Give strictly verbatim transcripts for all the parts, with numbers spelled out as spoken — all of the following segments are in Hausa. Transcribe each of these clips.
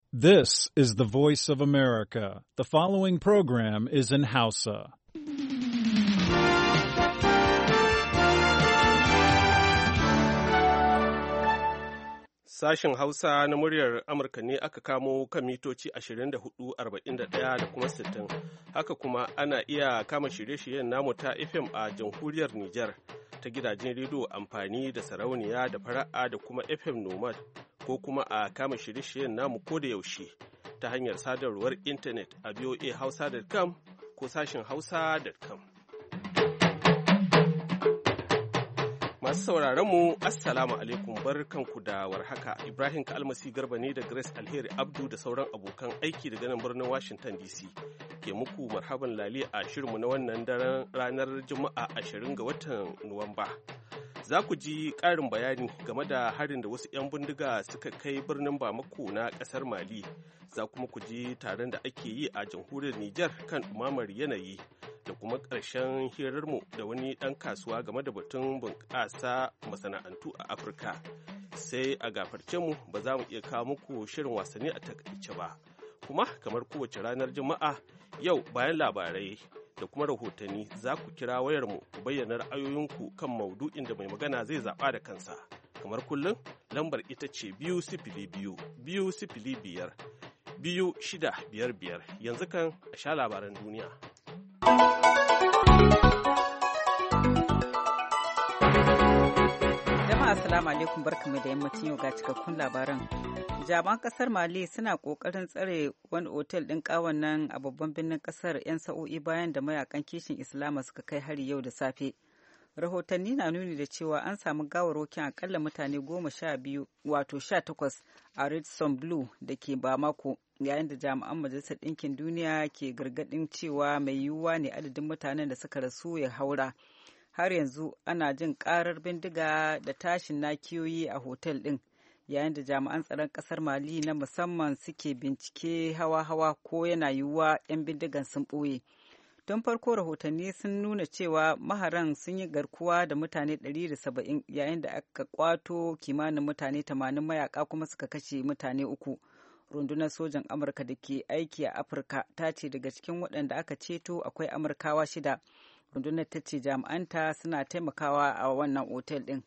This is the voice of America. The following program is in Hausa. Sashen Hausa na muryar Amurka ne aka kamo kan mitoci ashirin da hudu, arba'in da ɗaya da kuma sittin. Haka kuma ana iya kama shirye-shiryen namu ta F M a jamhuriyar Nijar ta gidajen rediyo amfani da sarauniya da fara'a da kuma F M Nomad ko kuma a kama shirye-shiryen namu ko da yaushe ta hanyar sadarwar intanet a v o a hausa dot com ko sashen hausa dot com. Masu sauraron mu assalamu alaikum, barkanku da warhaka. Ibrahim Kalmasi Garba ne da Grace Alheri Abdu da sauran abokan aiki daga nan birnin Washington D C ke muku marhaban lali a shirinmu na wannan daren ranar Juma'a ashirin ga watan Nuwamba. Za ku ji ƙarin bayani game da harin da wasu 'yan bindiga suka kai birnin Bamako na ƙasar Mali. Za kuma ku ji taron da ake yi a jamhuriyar Nijar kan ɗumamar yanayi da kuma ƙarshen hirarmu da wani ɗan kasuwa game da batun bunƙasa masana'antu a Afirka. Sai a gafarce mu ba za mu iya kawo muku shirin wasanni a takaice ba. Kuma kamar kowace ranar Juma'a yau bayan labarai da kuma rahotanni za ku kira wayarmu ku bayyana ra'ayoyinku kan maudu'in da mai magana zai zaɓa da kansa. Kamar kullum lambar ita ce biyu sifili biyu biyu sifili biyar biyu shida biyar biyar. Yanzu kan a sha labaran duniya. Jama'a assalamu alaikum, barkamu da yammacin yau ga cikakkun labaran. Jami'an kasar Mali suna kokarin tsare wani otel ɗin kawon nan a babban birnin kasar 'yan sa'o'i bayan da mayakan kishin Islama suka kai hari yau da safe. Rahotanni na nuni da cewa an samu gawarwakin akalla mutane goma sha biyu wato sha takwas a Redstone Blue da ke Bamako, yayin da jami'an Majalisar Ɗinkin Duniya ke gargaɗin cewa mai yiwuwa ne adadin mutanen da suka rasu ya haura. Har yanzu ana jin karar bindiga da tashin nakiyoyi a hotel ɗin, yayin da jami'an tsaron ƙasar Mali na musamman suke bincike hawa-hawa ko yana yiwuwa 'yan bindigan sun ɓoye. Tun farko rahotanni sun nuna cewa maharan sun yi garkuwa da mutane ɗari da saba'in yayin da aka kwato kimanin mutane tamanin, mayaka kuma suka kashe mutane uku. Rundunar sojan Amurka da ke aiki a Afirka ta ce daga cikin waɗanda aka ceto akwai Amurkawa shida. Rundunar ta ce jami'anta suna taimakawa a wannan otel ɗin.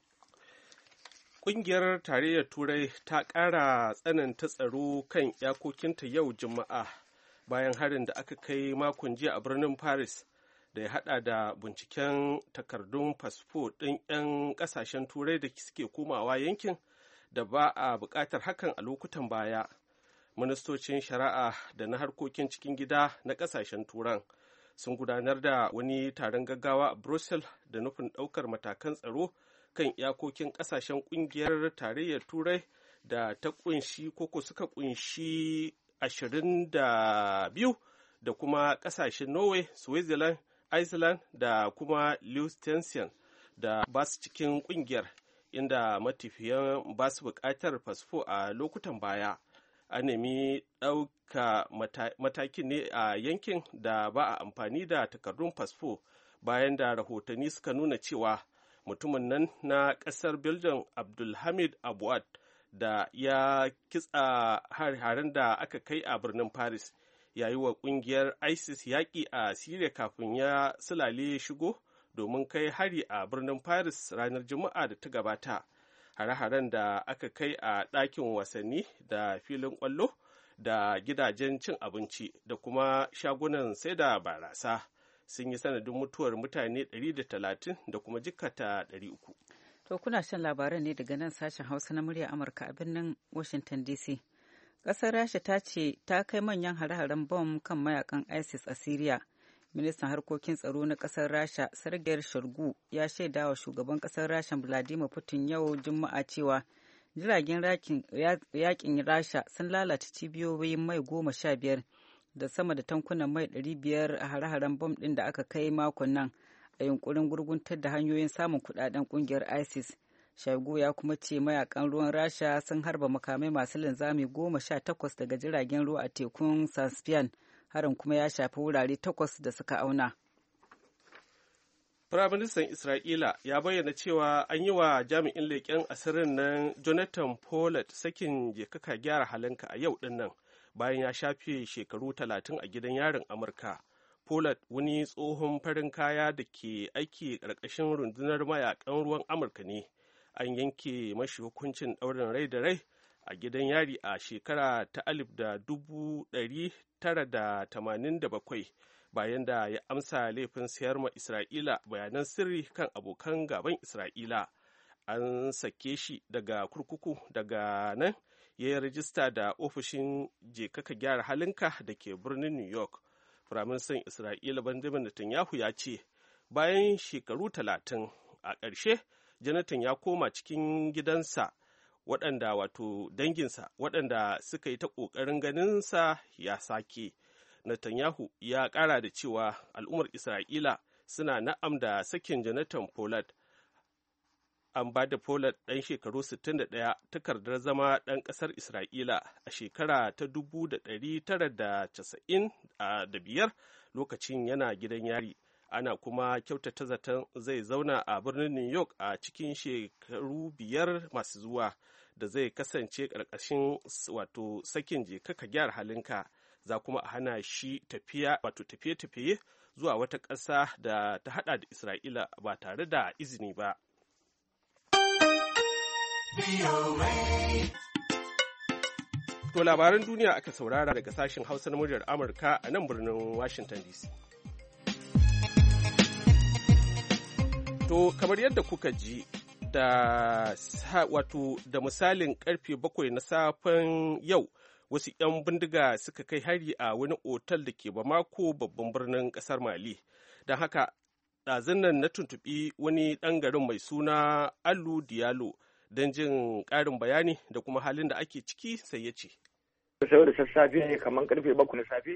Ƙungiyar Tarayyar Turai ta ƙara tsananta tsaro kan iyakokinta yau Juma'a bayan harin da aka kai makon jiya a birnin Paris da ya haɗa da binciken takardun fasfo ɗin 'yan ƙasashen Turai da suke komawa yankin da ba a buƙatar hakan a lokutan baya. Ministocin shari'a da na harkokin cikin gida na ƙasashen Turan sun gudanar da wani taron gaggawa a Brussels da nufin ɗaukar matakan tsaro kan iyakokin ƙasashen ƙungiyar tarayyar Turai da ta ƙunshi koko suka ƙunshi ashirin da biyu da kuma ƙasashen Norway, Switzerland, Iceland da kuma Liechtenstein da ba su cikin ƙungiyar, inda matafiyan ba su buƙatar fasfo a lokutan baya. A nemi ɗauka matakin ne a yankin da ba a amfani da takardun fasfo bayan da rahotanni suka nuna cewa mutumin nan na ƙasar Belgium Abdulhamid Abuad da ya kitsa har-haren da aka kai a birnin Paris ya yi wa ƙungiyar ISIS yaƙi a Syria kafin ya sulale shigo domin kai hari a birnin Paris ranar Juma'a da ta gabata. Hare-haren da aka kai a ɗakin wasanni da filin ƙwallo da gidajen cin abinci da kuma shagunan sai da barasa sun yi sanadin mutuwar mutane ɗari da talatin da kuma jikkata ɗari uku. To kuna shan labaran ne daga nan sashen Hausa na murya Amurka a birnin Washington D C. Ƙasar Rasha ta ce ta kai manyan hare-haren bom kan mayakan ISIS a Syria. Ministan harkokin tsaro na ƙasar Rasha Sergei Shoigu ya shaida wa shugaban ƙasar Rasha Vladimir Putin yau Juma'a cewa jiragen yakin Rasha sun lalata cibiyoyin mai goma sha biyar da sama da tankunan mai ɗari biyar a hare-haren bom ɗin da aka kai makon nan a yunkurin gurguntar da hanyoyin samun kuɗaɗen ƙungiyar ISIS. Shoigu ya kuma ce mayakan ruwan Rasha sun harba makamai masu linzami goma sha takwas daga jiragen ruwa a tekun Caspian. Harin kuma ya shafi wurare takwas da suka auna. Firaministan Isra'ila ya bayyana cewa an yi wa jami'in leƙen asirin nan Jonathan Pollard sakin je kaka gyara halinka a yau ɗin nan bayan ya shafe shekaru talatin a gidan yarin Amurka. Pollard, wani tsohon farin kaya da ke aiki ƙarƙashin rundunar mayakan ruwan Amurka ne, an yanke mashi hukuncin ɗaurin rai da rai a gidan yari a shekara ta alif da dubu ɗari tara da tamanin da bakwai bayan da ya amsa laifin sayar ma Isra'ila bayanan sirri kan abokan gaban Isra'ila. An sake shi daga kurkuku daga nan ya yi rajista da ofishin je kaka gyara halinka da ke birnin New York. Firaministan Isra'ila Benjamin Netanyahu ya ce bayan shekaru talatin a ƙarshe Jonathan ya koma cikin gidansa waɗanda wato danginsa waɗanda suka yi ta ƙoƙarin ganinsa ya sake. Netanyahu ya ƙara da cewa al'ummar Isra'ila suna na'am da sakin Jonathan Pollard. An ba da Pollard ɗan shekaru sittin da ɗaya takardar zama ɗan ƙasar Isra'ila a shekara ta dubu da ɗari tara da casa'in da biyar lokacin yana gidan yari. Ana kuma kyautata zaton zai zauna a birnin New York a cikin shekaru biyar masu zuwa da zai kasance ƙarƙashin wato sakin je kaka gyara halinka. Za kuma a hana shi tafiya wato tafiye-tafiye zuwa wata ƙasa da ta haɗa da Isra'ila ba tare da izini ba. To labaran duniya aka saurara daga sashen Hausa na muryar Amurka a nan birnin Washington D C. To kamar yadda kuka ji da wato da misalin karfe bakwai na safen yau wasu 'yan bindiga suka kai hari a wani otal da ke Bamako babban birnin kasar Mali. Don haka ɗazun nan na tuntuɓi wani ɗan garin mai suna Alu Diallo don jin ƙarin bayani da kuma halin da ake ciki sai ya ce. Sau da sassafe kamar karfe bakwai na safe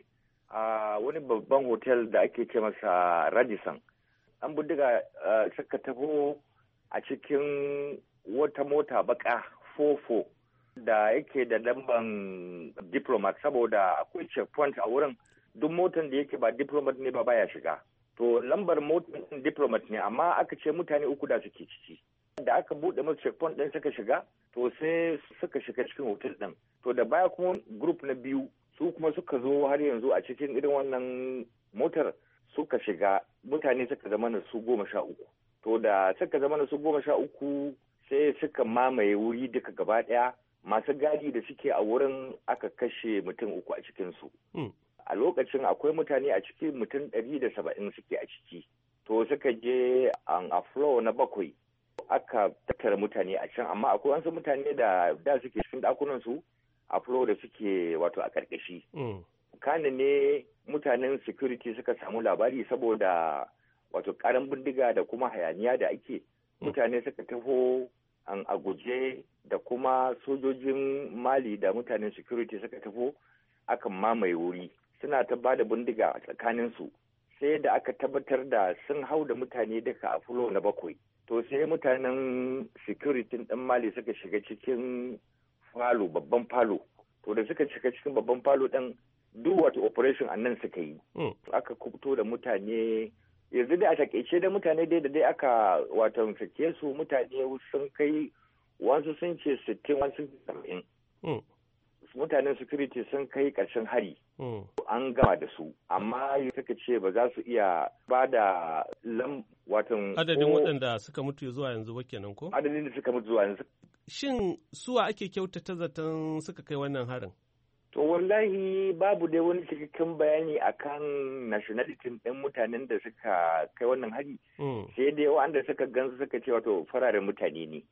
a wani babban hotel da ake ce masa Radisson. An bindiga suka taho a cikin wata mota baka fofo da yake da lamban diplomat saboda akwai checkpoint a wurin duk motan da yake ba diplomat ne ba baya shiga. To lambar motan diplomat ne amma aka ce mutane uku da suke ciki. Da aka buɗe musu checkpoint ɗin suka shiga to sai suka shiga cikin hotel ɗin. To da baya kuma group na biyu su kuma suka zo har yanzu a cikin irin wannan motar suka shiga mutane suka zama na su goma sha uku. To da suka zama na su goma sha uku sai suka mamaye wuri duka gaba ɗaya masu gadi da suke a wurin aka kashe mutum uku a cikinsu. Mm. A lokacin akwai mutane a ciki mutum ɗari da saba'in suke a ciki. To suka je a floor na bakwai aka tattara mutane a can amma akwai wasu mutane da da suke cikin ɗakunan su a floor da suke wato a ƙarƙashi. Mm. Kana ne mutanen security suka samu labari saboda wato ƙaran bindiga da kuma hayaniya da ake mutane suka taho an a guje da kuma sojojin Mali da mutanen security suka taho akan mamaye wuri suna ta bada bindiga a tsakaninsu sai da aka tabbatar da sun hau da mutane duka a fulo na bakwai to sai mutanen security ɗin Mali suka shiga cikin falo babban falo to da suka shiga cikin babban falo ɗin duk wato operation a nan suka yi aka kubuto da mutane yanzu dai a takaice da mutane dai da dai aka wato sake su mutane sun kai wasu sun ce sittin wasu saba'in mutanen security sun kai ƙarshen hari an gama da su amma suka ce ba za su iya ba da lam watan adadin waɗanda suka mutu zuwa yanzu ba kenan ko adadin da suka mutu zuwa yanzu shin suwa ake kyautata zaton suka kai wannan harin to wallahi babu dai wani cikakken bayani akan nationality ɗin mutanen da suka kai wannan hari sai dai wanda suka gansu suka ce wato fararen mutane ne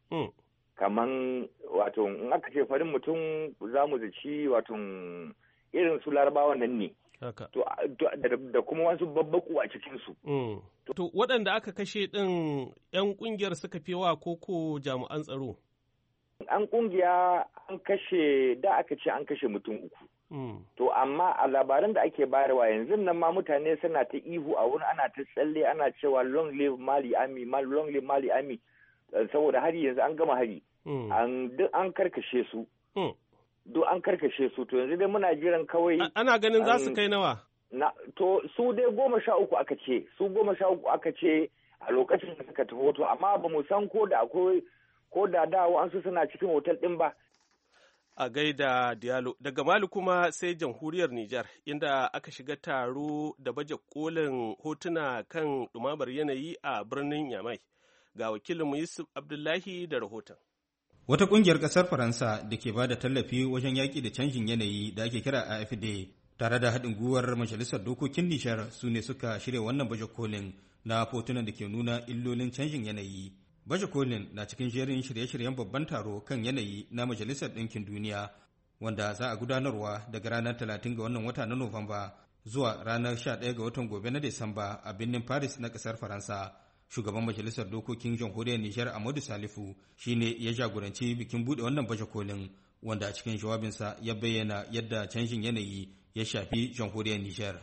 kaman wato in aka ce farin mutum za mu zaci wato irin su larabawan nan ne to da kuma wasu babbaku a cikinsu. To waɗanda aka kashe ɗin 'yan ƙungiyar suka fi wa koko jami'an tsaro? An ƙungiya an kashe da aka ce an kashe mutum uku. To amma a labaran da ake bayarwa yanzu nan ma mutane suna ta ihu a wurin ana ta tsalle ana cewa long live Mali Army, long live Mali Army. Saboda hari yanzu an gama hari duk an karkashe su duk an karkashe su to yanzu dai muna jiran kawai ana ganin za su kai nawa na to su dai goma sha uku aka ce su goma sha uku aka ce a lokacin da suka tafi to amma ba mu san ko da akwai ko da da an su suna cikin hotel din ba. A gaida Diallo. Daga Mali kuma sai jamhuriyar Nijar, inda aka shiga taro da baje kolin hotuna kan ɗumamar yanayi a birnin Yamai. Ga wakilinmu Yusuf Abdullahi da rahoton. Wata ƙungiyar ƙasar Faransa da ke ba da tallafi wajen yaƙi da canjin yanayi da ake kira A F D tare da haɗin gwiwar Majalisar Dokokin Nijar su ne suka shirya wannan baje kolin na hotunan da ke nuna illolin canjin yanayi. Baje kolin na cikin jerin shirye-shiryen babban taro kan yanayi na Majalisar Ɗinkin Duniya wanda za a gudanarwa daga ranar talatin ga wannan wata na Nuwamba zuwa ranar sha ɗaya ga watan gobe na Disamba a birnin Paris na ƙasar Faransa. Shugaban Majalisar Dokokin Jamhuriyar Nijar Ahmadu Salifu shine ya jagoranci bikin buɗe wannan baje kolin wanda a cikin jawabinsa ya bayyana yadda canjin yanayi ya shafi Jamhuriyar Nijar.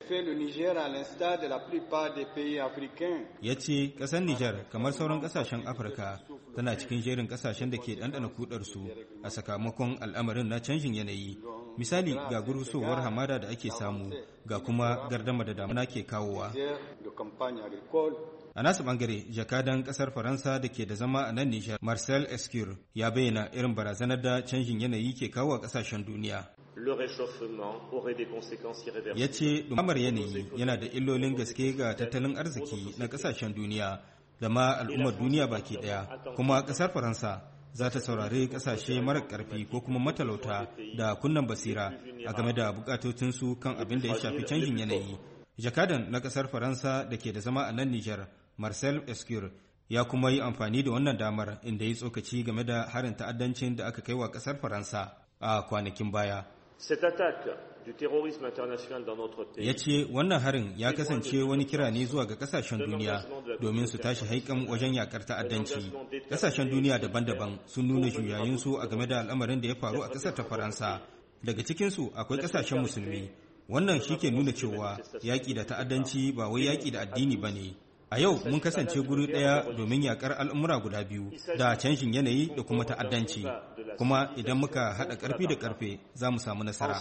Ya ce ƙasar Nijar kamar sauran ƙasashen Afirka tana cikin jerin ƙasashen da ke ɗanɗana kudarsu a sakamakon al'amarin na canjin yanayi. Misali ga gurusowar hamada da ake samu ga kuma gardama da damuna ke kawowa. A nasu bangare jakadan ƙasar Faransa da ke da zama a nan Nijar Marcel Escure ya bayyana irin barazanar da canjin yanayi ke kawo a ƙasashen duniya. Ya ce ɗumamar yanayi yana da illolin gaske ga tattalin arziki na ƙasashen duniya da ma al'ummar duniya baki ɗaya, kuma ƙasar Faransa za ta saurari ƙasashe mara ƙarfi ko kuma matalauta da kunnan basira a game da bukatotinsu kan abin da ya shafi canjin yanayi. Jakadan na ƙasar Faransa da ke da zama a nan Nijar Marcel Escure ya kuma yi amfani da wannan damar inda ya tsokaci game da harin ta'addancin da aka kai wa ƙasar Faransa a kwanakin baya. Ya ce wannan harin ya kasance wani kira ne zuwa ga kasashen duniya domin su tashi haikan wajen yakar ta'addanci. Kasashen duniya daban-daban sun nuna juyayinsu a game da al'amarin da ya faru a ƙasar ta Faransa. Daga cikinsu akwai kasashen musulmi. Wannan shi ke nuna cewa yaƙi da ta'addanci ba wai yaƙi da addini ba ne. A yau mun kasance guri ɗaya domin yakar al'umura guda biyu da canjin yanayi da kuma ta'addanci. Kuma idan muka haɗa ƙarfi da ƙarfe za mu samu nasara.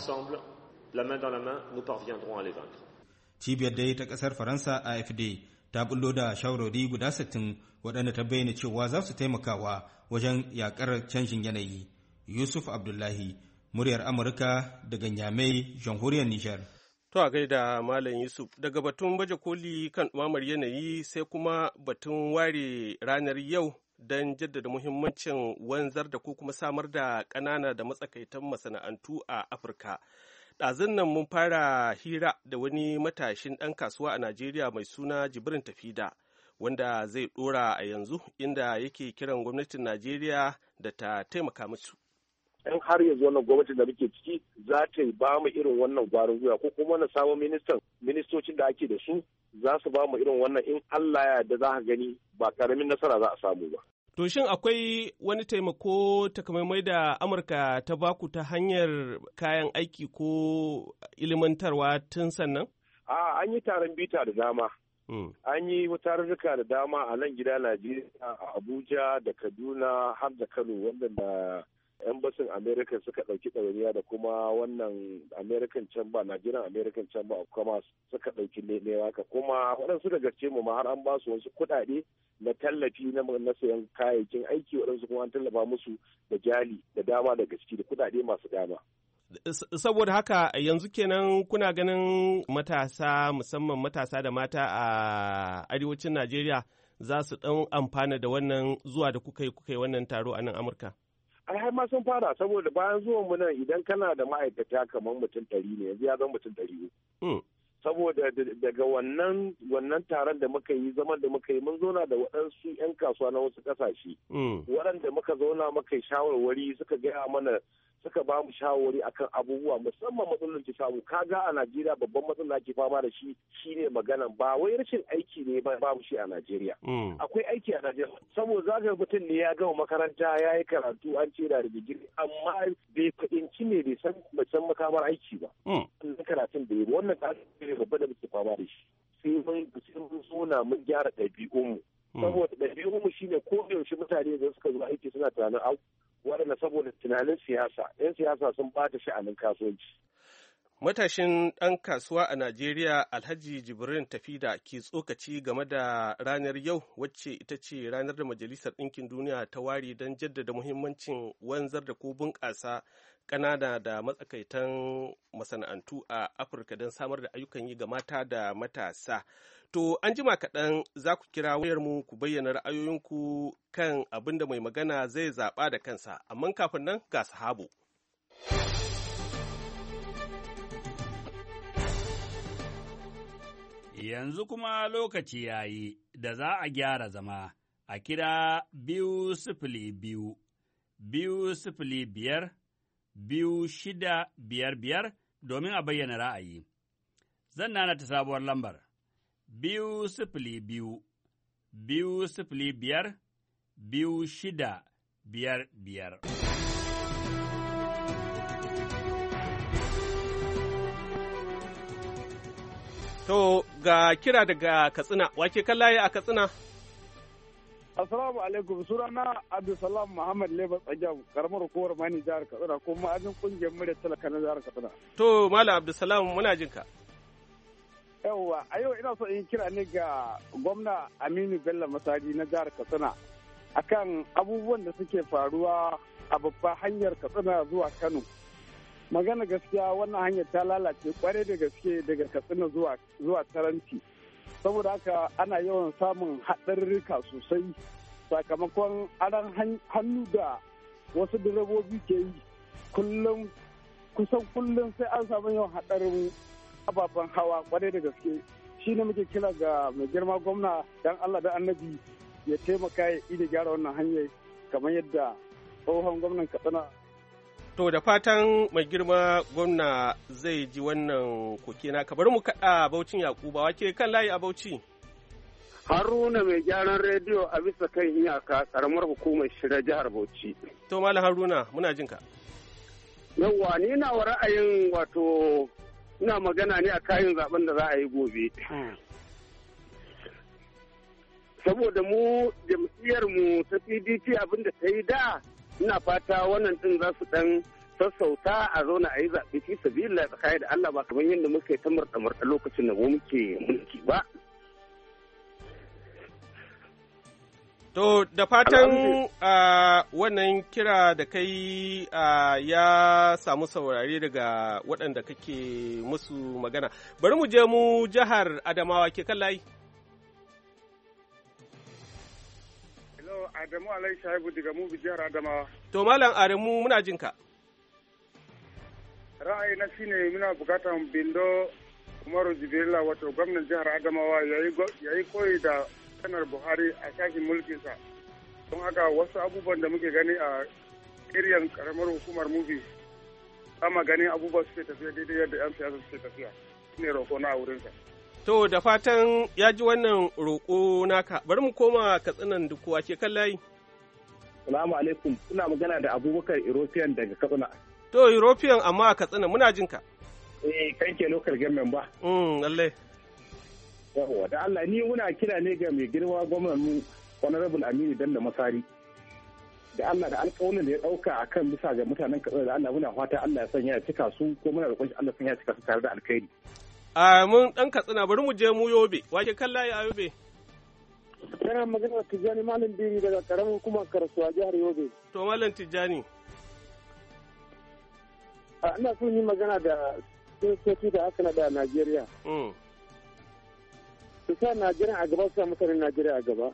Cibiyar dai ta ƙasar Faransa A F D ta bullo da shawarwari guda sittin waɗanda ta bayyana cewa za su taimakawa wajen yakar canjin yanayi. Yusuf Abdullahi, muryar Amurka daga Nyamai, Jamhuriyar Nijar. To a gaida Malam Yusuf, daga batun baje koli kan ɗumamar yanayi sai kuma batun ware ranar yau don jaddada muhimmancin wanzar da ko kuma samar da ƙanana da matsakaitan masana'antu a Afirka. Ɗazun nan mun fara hira da wani matashin ɗan kasuwa a Najeriya mai suna Jibrin Tafida, wanda zai ɗora a yanzu inda yake kiran gwamnatin Najeriya da ta taimaka musu. in har yanzu wannan gwamnati da muke ciki za ta ba mu irin wannan gwarin gwiwa ko kuma na samun ministan ministocin da ake da su za su ba mu irin wannan in Allah ya yarda za ka gani ba karamin nasara za a samu ba. To shin akwai wani taimako takamaimai da Amurka ta baku ta hanyar kayan aiki ko ilimantarwa tun sannan? A an yi taron bita da dama. Hmm. An yi tarurruka da dama a nan gida Najeriya, a Abuja da Kaduna har da Kano wanda da embassy America suka ɗauki ɗawainiya da kuma wannan American Chamber, Nigerian American Chamber of Commerce suka ɗauki ne haka kuma waɗansu da gaske mu ma har an ba su wasu kuɗaɗe na tallafi na na sayan kayayyakin aiki, waɗansu kuma an tallafa musu da jali da dama da gaske da kuɗaɗe masu dama. Saboda haka yanzu kenan kuna ganin matasa musamman matasa da mata a arewacin Najeriya za su ɗan amfana da wannan zuwa da kuka yi kuka yi wannan taro a nan Amurka? ai har ma sun fara saboda bayan zuwan mu nan idan kana da ma'aikata kamar mutum ɗari ne yanzu ya zama mutum ɗari uku. Saboda daga wannan wannan taron da muka yi zaman da muka yi mun zauna da waɗansu 'yan kasuwa na wasu ƙasashe. Waɗanda muka zauna muka yi shawarwari suka gaya mana suka ba mu shawarwari akan abubuwa musamman matsalolin ki samu kaga a Najeriya babban matsala ake fama da shi shine magana ba wai rashin aiki ne ba babu shi a Najeriya. Akwai aiki a Najeriya saboda zaka mutum ne ya gama makaranta ya yi karatu an ce da digiri amma bai fahimci ne bai san san makamar aiki ba. Wannan karatun da yayi wannan ne babba da muke fama da shi. Sai mun sai mun sona mun gyara ɗabi'unmu. Saboda ɗabi'unmu shine ko yaushe mutane da suka zo aiki suna tunanin waɗanda saboda tunanin siyasa, 'yan siyasa sun bata sha'anin kasuwanci. Matashin ɗan kasuwa a Najeriya Alhaji Jibrin Tafida ke tsokaci game da ranar yau wacce ita ce ranar da Majalisar Ɗinkin Duniya ta ware don jaddada muhimmancin wanzar da ko bunƙasa ƙanana da matsakaitan masana'antu a Afirka don samar da ayyukan yi ga mata da matasa. To an jima kaɗan za ku kira wayarmu ku bayyana ra'ayoyinku kan abin da mai magana zai zaɓa da kansa, amma kafin nan ga sahabu. Yanzu kuma lokaci ya yi da za a gyara zama a kira biyu sifili biyu, biyu sifili biyar, biyu shida biyar biyar domin a bayyana ra'ayi. Zan nana ta sabuwar lambar, biyu sifili biyu, biyu sifili biyar, biyu shida biyar biyar. To ga kira daga Katsina, wake kallaye a Katsina? Assalamu alaikum, sunana Abdulsalam Muhammad Lebas Ajam, karamar hukumar Mani jihar Katsina, kuma ma'ajin kungiyar murya talaka na jihar Katsina. To Malam Abdulsalam muna jin ka. Yawwa, a yau ina so in kira ne ga gwamna Aminu Bello Masari na jihar Katsina akan abubuwan da suke faruwa a babbar hanyar Katsina zuwa Kano. Magana gaskiya wannan hanyar ta lalace kwarai da gaske daga Katsina zuwa zuwa Taranti. Saboda haka ana yawan samun haɗarurruka sosai sakamakon aran hannu da wasu direbobi ke yi kullum kusan kullum sai an samu yawan haɗarin ababen hawa kwarai da gaske. Shi ne muke kira ga mai girma gwamna dan Allah da annabi ya taimaka ya ida gyara wannan hanyar kamar yadda tsohon gwamnan Katsina. To da fatan mai girma gwamna zai ji wannan koke na ka bari mu kaɗa Baucin Yakuba wake kan layi a Bauchi. Haruna mai gyaran rediyo a bisa kan iyaka karamar hukumar shirya jihar Bauchi. To Malam Haruna muna jin ka. Yawwa ni na wa ra'ayin wato ina magana ne a kayan zaben da za a yi gobe. Saboda mu jam'iyyar mu ta P D P abinda ta yi da ina fata wannan din za su dan sassauta a zauna a yi zaɓe fi sabila tsakani da Allah ba kamar yadda muka yi ta murɗa-murɗa lokacin da mu muke mulki ba. To da fatan uh, wannan kira da kai uh, ya samu saurare daga waɗanda kake musu magana. Bari mu je mu jihar Adamawa ke kan layi. Adamu Alai Shaibu daga mu jihar Adamawa. To Malam Adamu muna jin ka. Ra'ayi na shine muna bukatan Bindo Umaru Jibrila wato gwamnan jihar Adamawa yayi koyi da kanar Buhari a shafin mulkinsa. Don haka wasu abubuwan da muke gani a iriyan karamar hukumar Mubi ama gani abubuwa suke tafiya daidai yadda 'yan siyasa suke tafiya. Shine roƙo na a wurinsa. To da fatan ya ji wannan roƙo naka, bari mu koma Katsinan Dukuwa ke kan layi. Salamu alaikum, ina magana da Abubakar European daga Katsina. To European amma a Katsina muna jin ka. Eh, kan ke local government ba. Mm, lalle. Yawwa, da Allah ni muna kira ne ga mai girma gwamnan mu Honorable Aminu Bello Masari. Da Allah da alƙawarin da ya ɗauka akan bisa ga mutanen Katsina da Allah muna fata Allah ya sanya ya cika su ko muna roƙon Allah ya sanya ya cika su tare da alkhairi. A mun ɗan Katsina bari mu je mu Yobe, wake kan layi a Yobe. Kana magana Tijjani Malam Biri daga karamin hukumar Karasuwa jihar Yobe. To Malam Tijjani. Ina son yi magana da sojoji da aka nada a Najeriya. Su sa Najeriya a gaba, su sa mutanen Najeriya a gaba.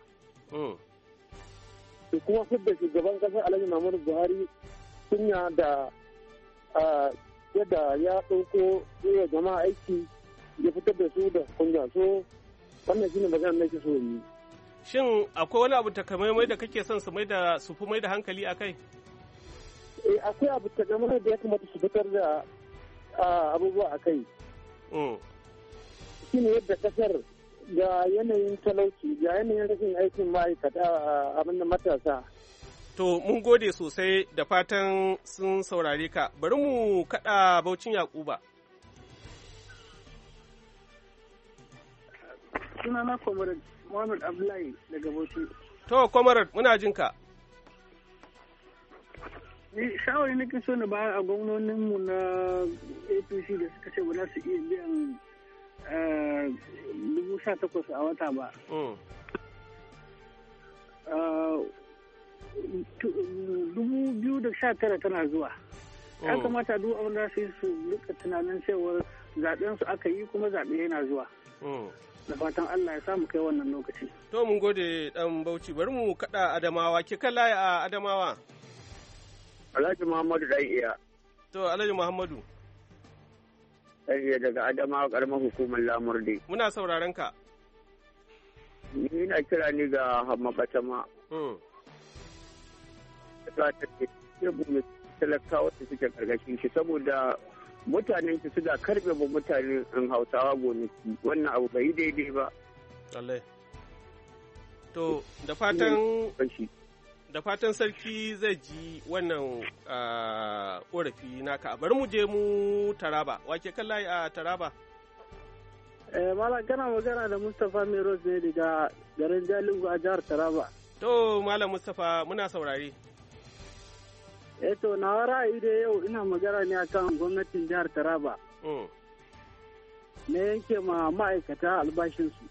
Su kuma fidda shugaban kasar Alhaji Muhammadu Buhari sunya da yadda ya ɗauko ya jama'a aiki ya fitar da su da kunya so wannan shine magana nake so yi. Shin akwai wani abu takamaimai da kake son su mai da su fi mai da hankali akai? Eh akwai abu takamaimai da ya kamata su fitar da abubuwa akai. Mm. Shine yadda kasar ga yanayin talauci ga yanayin rashin aikin ma'aikata abin da matasa. To mun gode sosai da fatan sun saurare ka. Bari mu kaɗa Baucin Yakuba. Sunana Comrade Muhammad Abdullahi daga Bauchi. To Comrade muna jin ka. Ni shawari nake so na bayar a gwamnoninmu na A P c c da suka ce ba za su iya biyan dubu sha takwas a wata ba. Dubu biyu da sha tara tana zuwa. Ya kamata duk abin da su yi su rika tunanin cewar zaɓen su aka yi kuma zaɓe yana zuwa. Da fatan Allah ya samu kai wannan lokaci. To mun gode dan Bauchi, bari mu kada Adamawa, ke kalla a Adamawa. Alhaji Muhammadu dai iya. To Alhaji Muhammadu. Sai daga Adamawa karamar hukumar Lamurde. Muna sauraron ka. Ni ina kira ni ga Hamma Batama. Mm. Ta ta ce talakawa da suke karkashin shi saboda mutanen su suna karbe ba mutanen in Hausawa gonaki, wannan abu bai daidai ba. Allah. To da fatan da fatan sarki zai ji wannan korafi naka. Bari mu je mu Taraba. Wake kalla a Taraba? Eh Malam kana magana da Mustapha Meros ne daga garin Jalingo a jihar Taraba. To Malam Mustapha muna saurare. Eh to na ra'ayi da yau ina magana ne akan gwamnatin jihar Taraba. Mm. Na yanke ma ma'aikata albashinsu.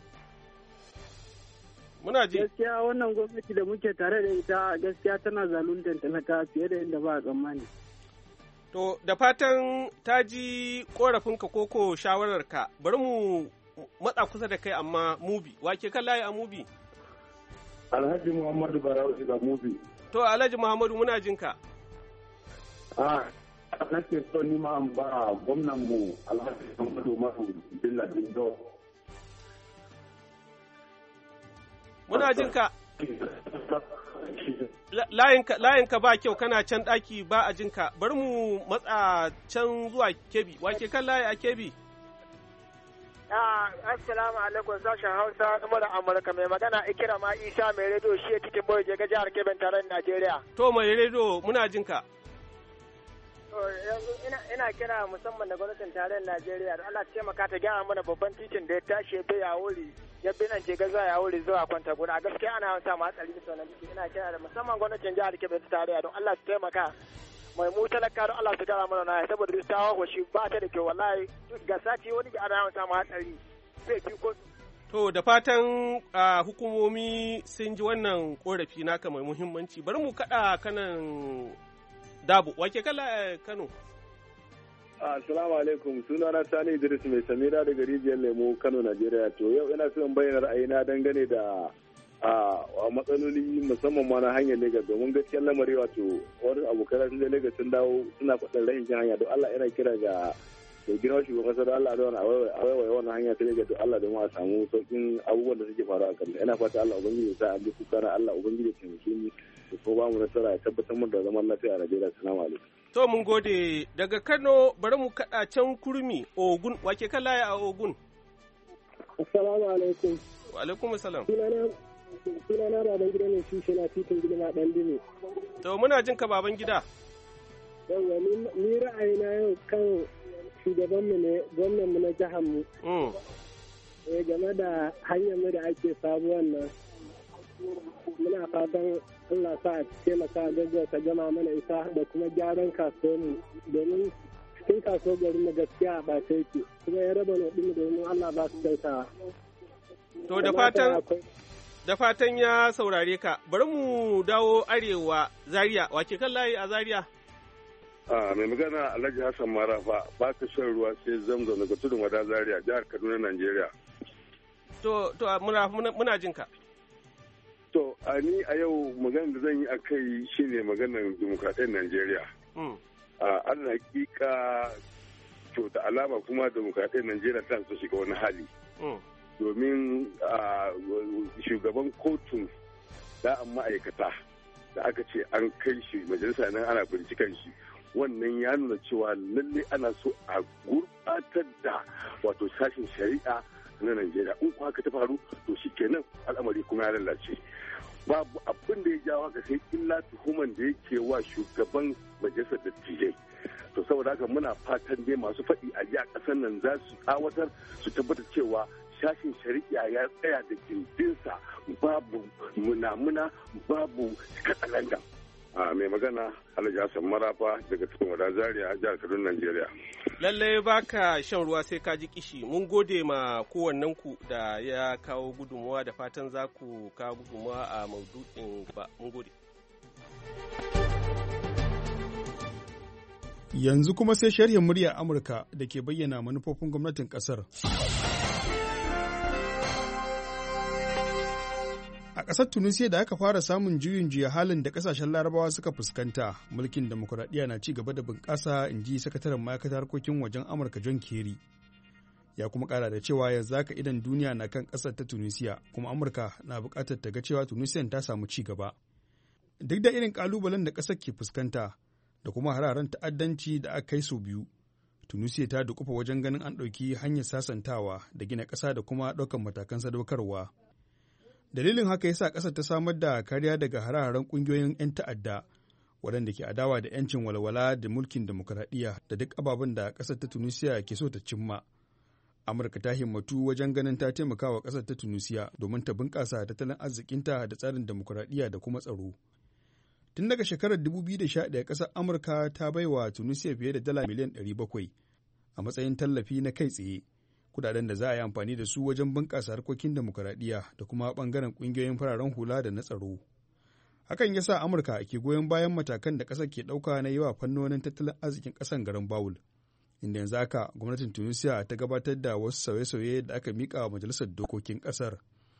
Muna ji. Gaskiya wannan gwamnati da muke tare da ita gaskiya tana zaluntar talaka fiye da inda ba a tsammani. To da fatan ta ji korafinka koko shawararka, bari mu matsa kusa da kai amma mubi. Wake kan layi a mubi? Alhaji Muhammadu Barawu daga mubi. To Alhaji Muhammadu muna jinka. Ah, nake so ni ma an ba gwamnan mu Alhaji Muhammadu Maru Billa Dindo. Muna jinka. Layinka ba kyau kana can ɗaki ba a jinka. Bari mu matsa can zuwa Kebi. Wake kan layi a Kebi? Assalamu alaikum sashen Hausa na mura Amurka mai magana Ikira ma Isa mai rediyo shi cikin boye ga jihar Kebbi tarayyar Najeriya. To mai rediyo muna jinka. yanzu ina kira musamman da gwamnatin tarayyar Najeriya da Allah taimaka ta gyara mana babban titin da ya tashi ya ya wuri ya bi nan ce gaza ya wuri zuwa kwanta gura a gaskiya ana sa ma hatsari da wannan titin ina kira da musamman gwamnatin jihar Kebbi ta tarayya don Allah su taimaka mai mu talaka don Allah su gyara mana na saboda duk ta hawo shi ba ta da kyau wallahi ga sati wani ga ana sa ma hatsari sai ki ko to da fatan hukumomi sun ji wannan korafi naka mai muhimmanci bari mu kada kanan Dabo, wake kala Kano? Assalamu alaikum, sunana Sani Idris mai samira daga rijiyar Lemo, Kano, Najeriya. To yau ina son bayyana ra'ayina dangane da a matsaloli musamman ma na hanyar Lagos domin gaskiyar lamari wato wani abokan sun je Lagos sun dawo suna faɗin rahin jin hanya don Allah yana kira ga da girma shugaban kasar Allah da wani a waiwaye wannan hanya ta Lagos don Allah don a samu sauƙin abubuwan da suke faruwa a kan ina fata Allah ubangiji ya sa an bi kuka na Allah ubangiji ya taimake ni ko ba mu nasara ya tabbatar mu da zaman lafiya a Najeriya. Assalamu alaikum. To mun gode daga Kano bari mu kada can Kurmi Ogun wake kan laye a Ogun. Assalamu alaikum. Wa alaikum assalam. Sunana sunana baban gida ne shi na titin gida dan dine. To muna jin ka baban gida. Yawwa ni ra'ayina yau kan shugaban mu ne gwamnan mu na jihar mu. Mm. Eh game da hanyar mu da ake sabuwan nan. Muna fatan Allah sa a taimaka gaggauta jama mana isa da kuma gyaran kasuwanmu domin cikin kasuwar garin na gaskiya ba ta yake kuma ya raba na ɗin domin Allah ba su kyautawa. To da fatan da fatan ya saurare ka bari mu dawo arewa Zaria wake kan layi a Zaria. A mai magana Alhaji Hassan Marafa ba ka shan ruwa sai zamzam daga tudun wada Zaria jihar Kaduna Najeriya. To to muna muna jin ka. To, a ni a yau maganar da zan yi a kai shi ne maganar demokradiyyar Najeriya. A an hakika to da alama kuma demokradiyyar Najeriya ta su shiga wani hali. Domin shugaban kotun da'an ma'aikata da aka ce an kai shi majalisa nan ana binciken shi. Wannan ya nuna cewa lalle ana so a gurɓatar da wato sashen shari'a na Najeriya. In kuwa haka ta faru to shi kenan al'amari kuma ya lalace. Babu abin da ya jawo haka sai illa tuhuman da yake wa shugaban majalisar dattijai. To saboda haka muna fatan dai masu faɗi a ji a ƙasar nan za su tsawatar su tabbatar cewa sashin shari'a ya tsaya da gindinsa babu munamuna babu katsalanga. mai magana Alhaji Hassan Marafa daga cikin wada Zaria jihar Kaduna Najeriya. Lallai baka shan ruwa sai ka ji kishi. Mun gode ma kowannen ku da ya kawo gudunmuwa da fatan za ku kawo gudunmuwa a maudu'in ba. Mun gode. Yanzu kuma sai sharhin murya Amurka da ke bayyana manufofin gwamnatin ƙasar. A ƙasar Tunisia da aka fara samun juyin juya halin da ƙasashen Larabawa suka fuskanta, mulkin demokuraɗiyya na ci gaba da bunƙasa, in ji sakataren ma'aikatar harkokin wajen Amurka John Kerry. Ya kuma ƙara da cewa yanzu haka idan duniya na kan ƙasar ta Tunisia, kuma Amurka na buƙatar ta ga cewa Tunisiyan ta samu ci gaba. Duk da irin ƙalubalen da ƙasar ke fuskanta da kuma hararen ta'addanci da aka kai sau biyu, Tunisia ta dukufa wajen ganin an ɗauki hanyar sasantawa da gina ƙasa da kuma ɗaukar matakan sadaukarwa. Dalilin haka ya sa ƙasar ta samar da kariya daga hare-haren ƙungiyoyin 'yan ta'adda waɗanda ke adawa da 'yancin walwala da mulkin demokuraɗiyya da duk ababen da ƙasar ta Tunisia ke so ta cimma. Amurka ta himmatu wajen ganin ta taimaka wa ƙasar ta Tunisia domin ta bunƙasa tattalin arzikinta da tsarin demokuraɗiyya da kuma tsaro. Tun daga shekarar dubu biyu da sha ɗaya ƙasar Amurka ta bai wa Tunisia fiye da dala miliyan ɗari bakwai a matsayin tallafi na kai tsaye. Kudaden da za a yi amfani da su wajen bunƙasa harkokin demokuraɗiyya da kuma ɓangaren ƙungiyoyin fararen hula da na tsaro. Hakan ya sa Amurka ke goyon bayan matakan da ƙasar ke ɗauka na yawa fannonin tattalin arzikin ƙasar garin Bawul, inda yanzu haka gwamnatin Tunisia ta gabatar da wasu sauye-sauye da aka miƙa wa majalisar dokokin ƙasar.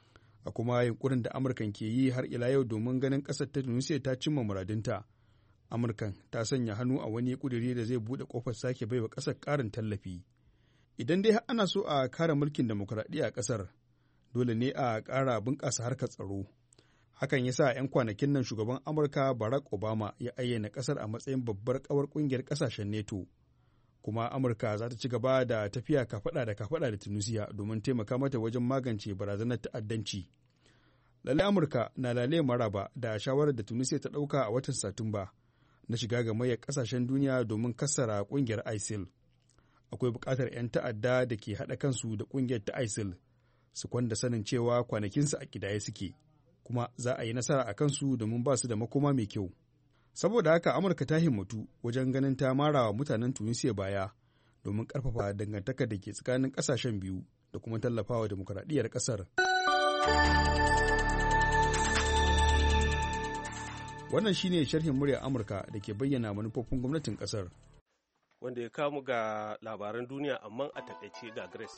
A kuma yunƙurin da Amurkan ke yi har ila yau domin ganin ƙasar ta Tunisia ta cimma muradinta, Amurkan ta sanya hannu a wani ƙuduri da zai buɗe ƙofar sake baiwa ƙasar ƙarin tallafi. Idan dai ana so a kare mulkin demokuraɗiyya a ƙasar, dole ne a ƙara bunƙasa harkar tsaro. Hakan ya sa 'yan kwanakin nan shugaban Amurka Barack Obama ya ayyana ƙasar a matsayin babbar ƙawar ƙungiyar ƙasashen NATO. Kuma Amurka za ta ci gaba da tafiya kafaɗa da kafaɗa da Tunisia domin taimaka mata wajen magance barazanar ta'addanci. Lalle Amurka na lale maraba da shawarar da Tunisia ta ɗauka a watan Satumba na shiga gamayyar ƙasashen duniya domin kassara ƙungiyar ISIL. Akwai buƙatar 'yan ta'adda da ke haɗa kansu da ƙungiyar ta ISIL su kwanda sanin cewa kwanakinsu a ƙidaye suke, kuma za a yi nasara a kansu domin ba su da makoma mai kyau. Saboda haka Amurka ta himmatu wajen ganin ta mara wa mutanen Tunisia baya domin ƙarfafa dangantakar da ke tsakanin ƙasashen biyu da kuma tallafawa demokuraɗiyyar ƙasar. Wannan shine sharhin muryar Amurka da ke bayyana manufofin gwamnatin ƙasar. Wanda ya kamu ga labaran duniya amma a takaice ga Grace.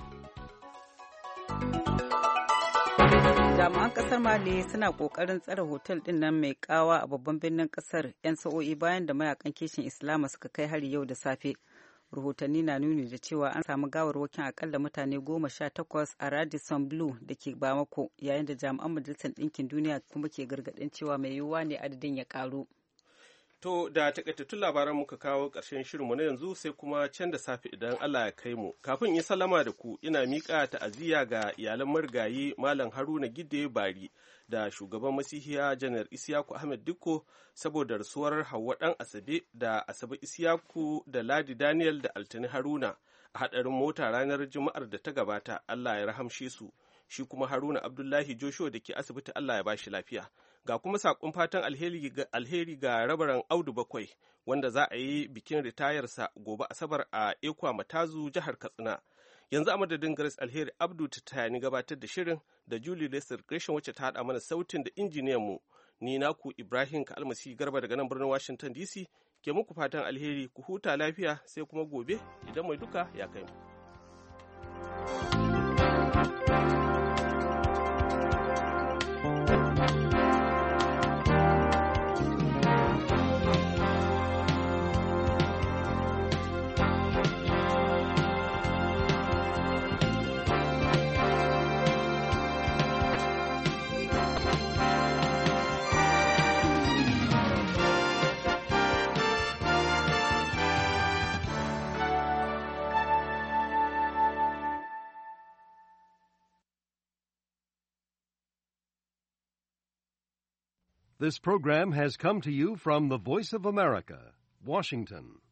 Jami'an kasar Mali suna kokarin tsare hotel din nan mai kawa a babban birnin kasar 'yan sa'o'i bayan da mayakan kishin Islama suka kai hari yau da safe. Rahotanni na nuni da cewa an samu gawarwakin akalla mutane goma sha takwas a Radisson Blu da ke Bamako, yayin da jami'an Majalisar Ɗinkin Duniya kuma ke gargaɗin cewa mai yiwuwa ne adadin ya ƙaru. To da takaitattun labaran muka kawo ƙarshen shirinmu na yanzu sai kuma can da safe idan Allah ya kai mu. Kafin in salama da ku ina miƙa ta'aziyya ga iyalan marigayi Malam Haruna Gide Bari da shugaban Masihiya Janar Isiyaku Ahmed Dikko saboda rasuwar Hauwa ɗan Asabe da Asabe Isiyaku da Ladi Daniel da Altani Haruna a haɗarin mota ranar Juma'ar da ta gabata. Allah ya rahamshe su. Shi kuma Haruna Abdullahi Joshua da ke asibiti Allah ya ba shi lafiya. Ga kuma saƙon fatan alheri ga rabaran Audu Bakwai wanda za a yi bikin ritayarsa gobe Asabar a Ekwa Matazu jihar Katsina. Yanzu a madadin Grace Alheri Abdu ta tayani gabatar da shirin da Julie Lester Gresham wacce ta haɗa mana sautin da injiniyan mu. Ni naku Ibrahim Kalmasi Garba daga nan birnin Washington D C ke muku fatan alheri, ku huta lafiya sai kuma gobe idan mai duka ya kai mu. This program has come to you from the Voice of America, Washington.